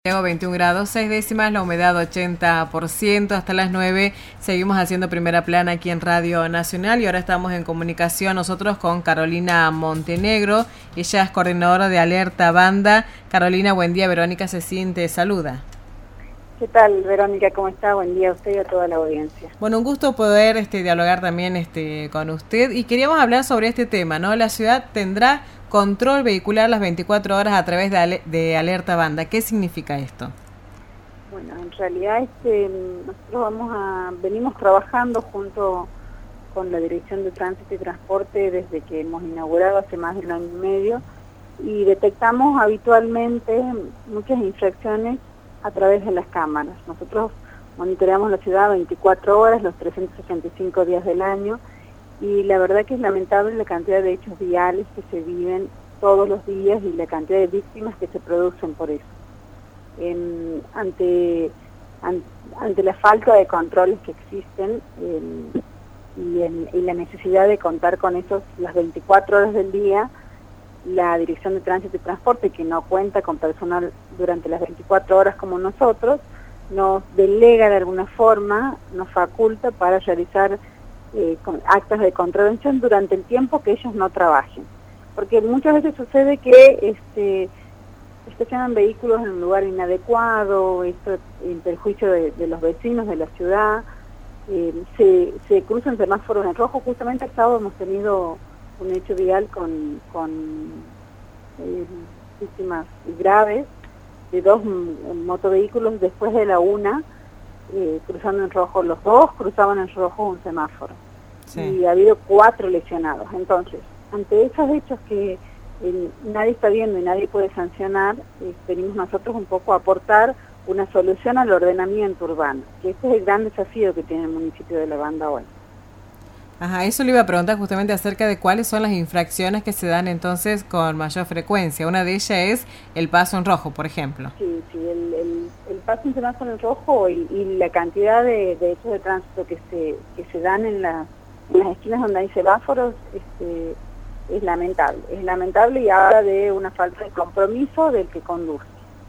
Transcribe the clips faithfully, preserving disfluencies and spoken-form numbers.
veintiún grados, seis décimas, la humedad ochenta por ciento, hasta las nueve seguimos haciendo Primera Plana aquí en Radio Nacional y ahora estamos en comunicación nosotros con Carolina Montenegro, ella es coordinadora de Alerta Banda. Carolina, buen día, Verónica Cecín te saluda. ¿Qué tal, Verónica? ¿Cómo está? Buen día a usted y a toda la audiencia. Bueno, un gusto poder este, dialogar también este, con usted y queríamos hablar sobre este tema, ¿no? La ciudad tendrá control vehicular las veinticuatro horas a través de, ale de Alerta Banda. ¿Qué significa esto? Bueno, en realidad este, nosotros vamos a, venimos trabajando junto con la Dirección de Tránsito y Transporte desde que hemos inaugurado hace más de un año y medio y detectamos habitualmente muchas infracciones a través de las cámaras. Nosotros monitoreamos la ciudad veinticuatro horas, los trescientos sesenta y cinco días del año, y la verdad que es lamentable la cantidad de hechos viales que se viven todos los días y la cantidad de víctimas que se producen por eso. En, ante, an, ante la falta de controles que existen en, y, en, y la necesidad de contar con esos las veinticuatro horas del día, la Dirección de Tránsito y Transporte, que no cuenta con personal durante las veinticuatro horas como nosotros, nos delega de alguna forma, nos faculta para realizar eh, con actas de contravención durante el tiempo que ellos no trabajen. Porque muchas veces sucede que este, estacionan vehículos en un lugar inadecuado, esto en perjuicio de, de los vecinos de la ciudad, eh, se, se cruzan semáforos en rojo. Justamente el sábado hemos tenido un hecho vial con, con eh, víctimas graves de dos motovehículos después de la una, eh, cruzando en rojo. Los dos cruzaban en rojo un semáforo. Sí. Y ha habido cuatro lesionados. Entonces, ante esos hechos que eh, nadie está viendo y nadie puede sancionar, eh, venimos nosotros un poco a aportar una solución al ordenamiento urbano, que este es el gran desafío que tiene el municipio de La Banda hoy. Ajá, eso le iba a preguntar justamente acerca de cuáles son las infracciones que se dan entonces con mayor frecuencia. Una de ellas es el paso en rojo, por ejemplo. Sí, sí, el, el, el paso en semáforo en rojo y, y la cantidad de, de hechos de tránsito que se que se dan en, la, en las esquinas donde hay semáforos este, es lamentable. Es lamentable y habla de una falta de compromiso del que conduce.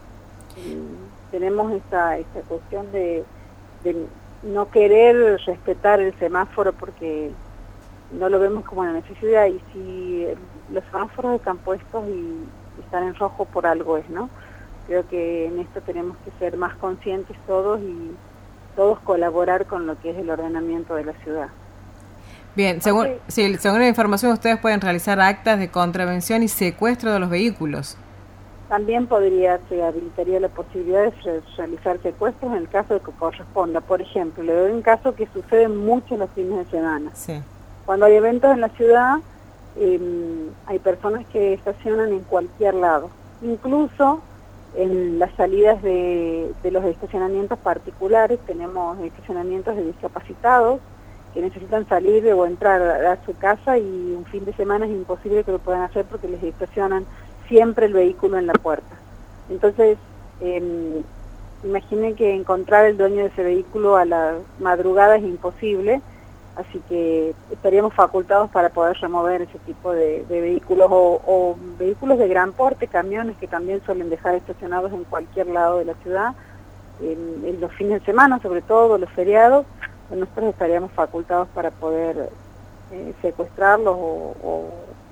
Y tenemos esta, esta cuestión de... de no querer respetar el semáforo porque no lo vemos como una necesidad, y si los semáforos están puestos y están en rojo por algo es, ¿no? Creo que en esto tenemos que ser más conscientes todos y todos colaborar con lo que es el ordenamiento de la ciudad. Bien, según, okay. sí, según la información ustedes pueden realizar actas de contravención y secuestro de los vehículos. También podría, se habilitaría la posibilidad de realizar secuestros en el caso de que corresponda. Por ejemplo, le doy un caso que sucede mucho los fines de semana. Sí. Cuando hay eventos en la ciudad, eh, hay personas que estacionan en cualquier lado. Incluso en las salidas de, de los estacionamientos particulares, tenemos estacionamientos de discapacitados que necesitan salir o entrar a, a su casa y un fin de semana es imposible que lo puedan hacer porque les estacionan siempre el vehículo en la puerta. Entonces, eh, imaginen que encontrar el dueño de ese vehículo a la madrugada es imposible, así que estaríamos facultados para poder remover ese tipo de, de vehículos o, o vehículos de gran porte, camiones que también suelen dejar estacionados en cualquier lado de la ciudad, en, en los fines de semana, sobre todo los feriados, nosotros estaríamos facultados para poder eh, secuestrarlos o, o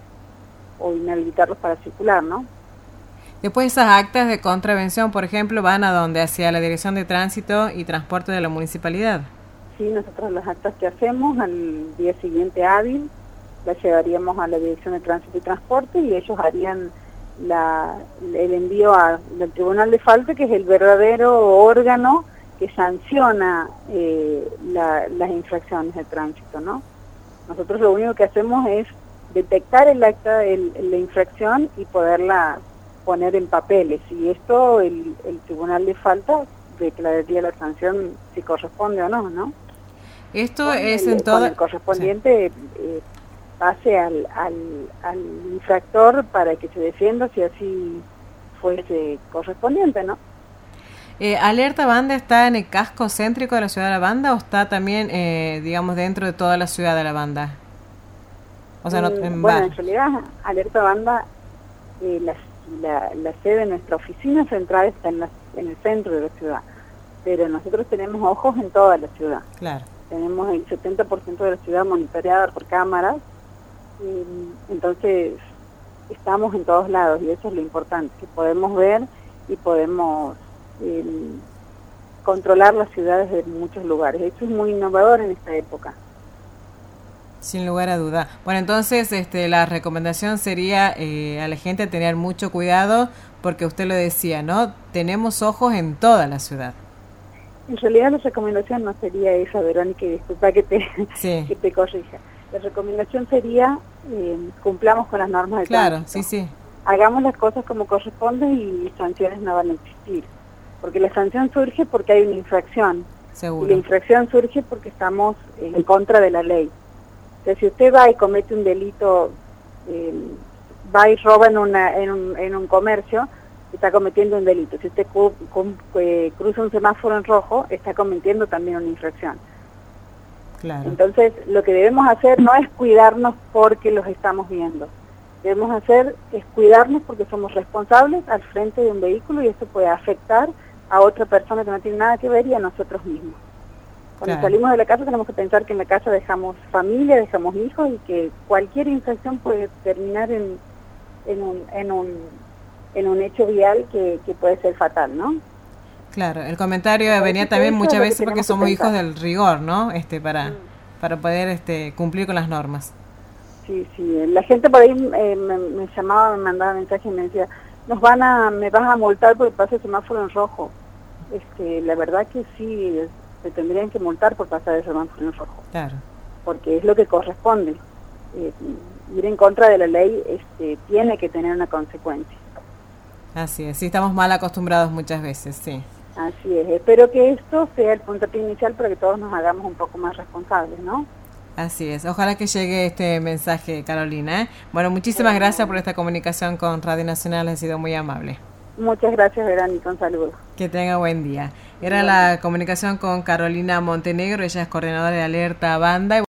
o inhabilitarlos para circular, ¿no? Después esas actas de contravención, por ejemplo, van a donde, hacia la Dirección de Tránsito y Transporte de la Municipalidad. Sí, nosotros las actas que hacemos al día siguiente hábil las llevaríamos a la Dirección de Tránsito y Transporte y ellos harían la, el envío a, al Tribunal de Falta, que es el verdadero órgano que sanciona eh, la, las infracciones de tránsito, ¿no? Nosotros lo único que hacemos es detectar el acta, el, la infracción y poderla poner en papeles. Y esto el, el Tribunal de Falta declararía la sanción si corresponde o no, ¿no? Esto con es el, en todo... el correspondiente sí. eh, pase al, al, al infractor para que se defienda si así fuese correspondiente, ¿no? Eh, ¿Alerta Banda está en el casco céntrico de la ciudad de La Banda o está también, eh, digamos, dentro de toda la ciudad de La Banda? O sea, no, en bueno, en realidad, Alerta Banda, eh, la, la, la sede de nuestra oficina central está en la en el centro de la ciudad, pero nosotros tenemos ojos en toda la ciudad. Claro. Tenemos el setenta por ciento de la ciudad monitoreada por cámaras, y entonces estamos en todos lados y eso es lo importante, que podemos ver y podemos eh, controlar las ciudades de muchos lugares. Eso es muy innovador en esta época. Sin lugar a duda. Bueno, entonces este, la recomendación sería eh, a la gente tener mucho cuidado, porque usted lo decía, ¿no? Tenemos ojos en toda la ciudad. En realidad la recomendación no sería esa, Verónica, y disculpa que te, sí. que te corrija. La recomendación sería eh, cumplamos con las normas de Claro, tránsito. sí, sí. Hagamos las cosas como corresponde y sanciones no van a existir. Porque la sanción surge porque hay una infracción. Seguro. Y la infracción surge porque estamos en contra de la ley. O sea, si usted va y comete un delito, eh, va y roba en, una, en, un, en un comercio, está cometiendo un delito. Si usted cu cu eh, cruza un semáforo en rojo, está cometiendo también una infracción. Claro. Entonces, lo que debemos hacer no es cuidarnos porque los estamos viendo. Debemos hacer es cuidarnos porque somos responsables al frente de un vehículo y eso puede afectar a otra persona que no tiene nada que ver y a nosotros mismos. Cuando claro. salimos de la casa tenemos que pensar que en la casa dejamos familia, dejamos hijos y que cualquier infracción puede terminar en, en, un, en, un, en un hecho vial que, que puede ser fatal, ¿no? Claro, el comentario venía también muchas veces porque somos hijos del rigor, ¿no? Este, para, mm. para poder este, cumplir con las normas. Sí, sí, la gente por ahí eh, me, me llamaba, me mandaba mensajes y me decía, nos van a, me vas a multar porque pasa el semáforo en rojo. Este, la verdad que sí, se tendrían que multar por pasar el semáforo en rojo. Claro. Porque es lo que corresponde. Eh, ir en contra de la ley este, tiene que tener una consecuencia. Así es, sí, estamos mal acostumbrados muchas veces, sí. Así es, espero que esto sea el puntapié inicial para que todos nos hagamos un poco más responsables, ¿no? Así es, ojalá que llegue este mensaje, Carolina, ¿eh? Bueno, muchísimas bueno, gracias por esta comunicación con Radio Nacional, ha sido muy amable. Muchas gracias, Verónica, un saludo. Que tenga buen día. Era bueno. La comunicación con Carolina Montenegro, ella es coordinadora de Alerta Banda.